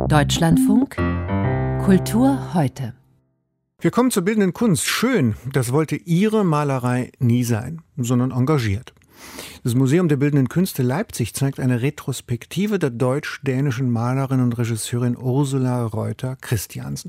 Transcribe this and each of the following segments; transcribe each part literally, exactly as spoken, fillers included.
Deutschlandfunk Kultur heute. Wir kommen zur bildenden Kunst. Schön, das wollte Ihre Malerei nie sein, sondern engagiert. Das Museum der Bildenden Künste Leipzig zeigt eine Retrospektive der deutsch-dänischen Malerin und Regisseurin Ursula Reuter Christiansen.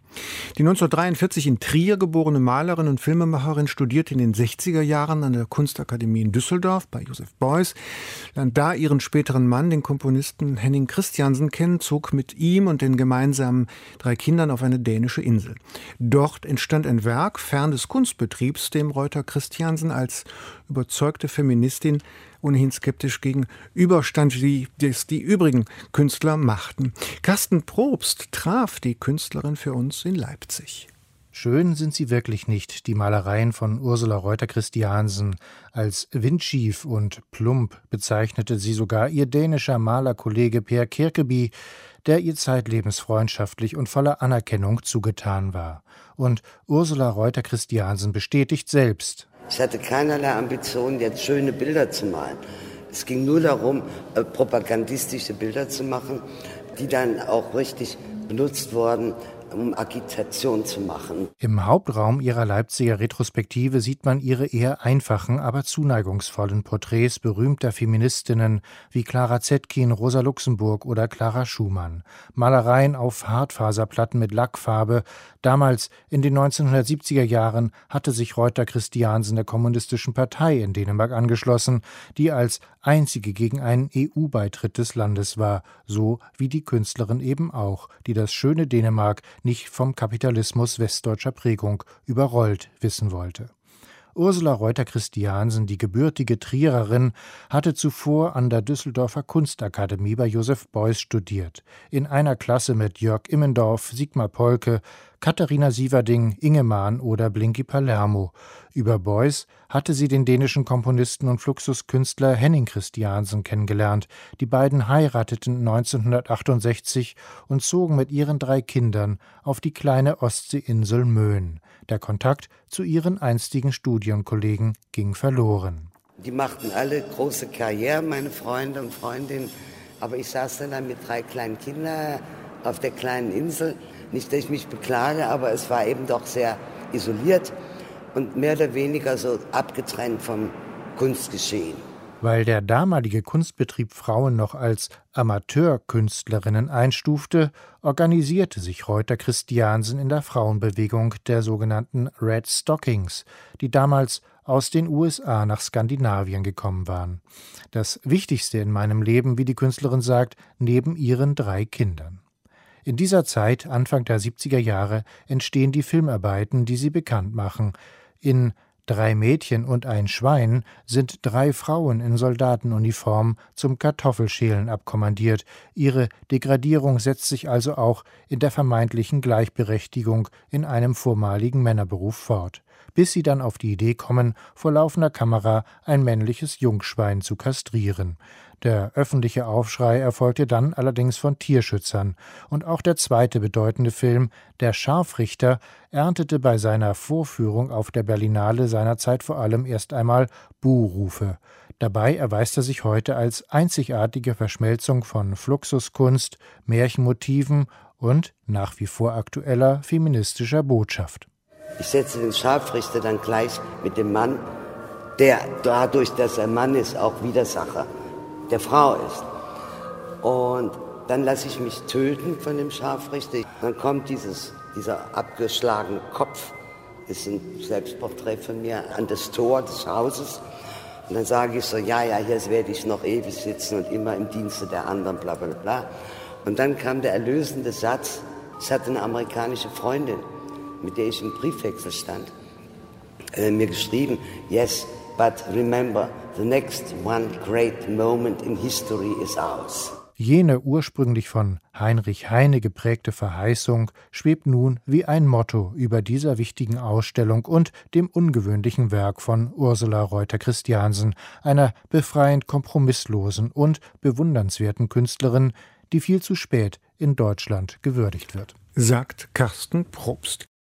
Die neunzehnhundertdreiundvierzig in Trier geborene Malerin und Filmemacherin studierte in den sechziger Jahren an der Kunstakademie in Düsseldorf bei Joseph Beuys, lernt da ihren späteren Mann, den Komponisten Henning Christiansen, kennen, zog mit ihm und den gemeinsamen drei Kindern auf eine dänische Insel. Dort entstand ein Werk fern des Kunstbetriebs, dem Reuter Christiansen als überzeugte Feministin ohnehin skeptisch gegenüberstand, wie es die übrigen Künstler machten. Carsten Probst traf die Künstlerin für uns in Leipzig. Schön sind sie wirklich nicht, die Malereien von Ursula Reuter Christiansen. Als windschief und plump bezeichnete sie sogar ihr dänischer Malerkollege Per Kirkeby, der ihr zeitlebens freundschaftlich und voller Anerkennung zugetan war. Und Ursula Reuter Christiansen bestätigt selbst: Ich hatte keinerlei Ambitionen, jetzt schöne Bilder zu malen. Es ging nur darum, propagandistische Bilder zu machen, die dann auch richtig benutzt wurden, um Agitation zu machen. Im Hauptraum ihrer Leipziger Retrospektive sieht man ihre eher einfachen, aber zuneigungsvollen Porträts berühmter Feministinnen wie Clara Zetkin, Rosa Luxemburg oder Clara Schumann. Malereien auf Hartfaserplatten mit Lackfarbe. Damals, in den neunzehnhundertsiebziger Jahren, hatte sich Reuter Christiansen der Kommunistischen Partei in Dänemark angeschlossen, die als einzige gegen einen E U-Beitritt des Landes war, so wie die Künstlerin eben auch, die das schöne Dänemark nicht vom Kapitalismus westdeutscher Prägung überrollt wissen wollte. Ursula Reuter Christiansen, die gebürtige Triererin, hatte zuvor an der Düsseldorfer Kunstakademie bei Joseph Beuys studiert. In einer Klasse mit Jörg Immendorf, Sigmar Polke, Katharina Sieverding, Inge Mahn oder Blinky Palermo. Über Beuys hatte sie den dänischen Komponisten und Fluxuskünstler Henning Christiansen kennengelernt. Die beiden heirateten neunzehnhundertachtundsechzig und zogen mit ihren drei Kindern auf die kleine Ostseeinsel Möen. Der Kontakt zu ihren einstigen Studienkollegen ging verloren. Die machten alle große Karriere, meine Freunde und Freundinnen. Aber ich saß dann, dann mit drei kleinen Kindern auf der kleinen Insel. Nicht, dass ich mich beklage, aber es war eben doch sehr isoliert und mehr oder weniger so abgetrennt vom Kunstgeschehen. Weil der damalige Kunstbetrieb Frauen noch als Amateurkünstlerinnen einstufte, organisierte sich Reuter Christiansen in der Frauenbewegung der sogenannten Red Stockings, die damals aus den U S A nach Skandinavien gekommen waren. Das Wichtigste in meinem Leben, wie die Künstlerin sagt, neben ihren drei Kindern. In dieser Zeit, Anfang der siebziger Jahre, entstehen die Filmarbeiten, die sie bekannt machen. In Drei Mädchen und ein Schwein sind drei Frauen in Soldatenuniform zum Kartoffelschälen abkommandiert. Ihre Degradierung setzt sich also auch in der vermeintlichen Gleichberechtigung in einem vormaligen Männerberuf fort, bis sie dann auf die Idee kommen, vor laufender Kamera ein männliches Jungschwein zu kastrieren. Der öffentliche Aufschrei erfolgte dann allerdings von Tierschützern. Und auch der zweite bedeutende Film, Der Scharfrichter, erntete bei seiner Vorführung auf der Berlinale seinerzeit vor allem erst einmal Buhrufe. Dabei erweist er sich heute als einzigartige Verschmelzung von Fluxuskunst, Märchenmotiven und nach wie vor aktueller feministischer Botschaft. Ich setze den Scharfrichter dann gleich mit dem Mann, der dadurch, dass er Mann ist, auch Widersacher der Frau ist. Und dann lasse ich mich töten von dem Scharfrichter. Dann kommt dieses, dieser abgeschlagene Kopf, ist ein Selbstporträt von mir, an das Tor des Hauses. Und dann sage ich so, ja, ja, hier werde ich noch ewig sitzen und immer im Dienste der anderen, bla bla bla. Und dann kam der erlösende Satz, ich hatte eine amerikanische Freundin, mit der ich im Briefwechsel stand, äh, mir geschrieben, yes, but remember, the next one great moment in history is ours. Jene ursprünglich von Heinrich Heine geprägte Verheißung schwebt nun wie ein Motto über dieser wichtigen Ausstellung und dem ungewöhnlichen Werk von Ursula Reuter Christiansen, einer befreiend kompromisslosen und bewundernswerten Künstlerin, die viel zu spät in Deutschland gewürdigt wird. Sagt Carsten Probst.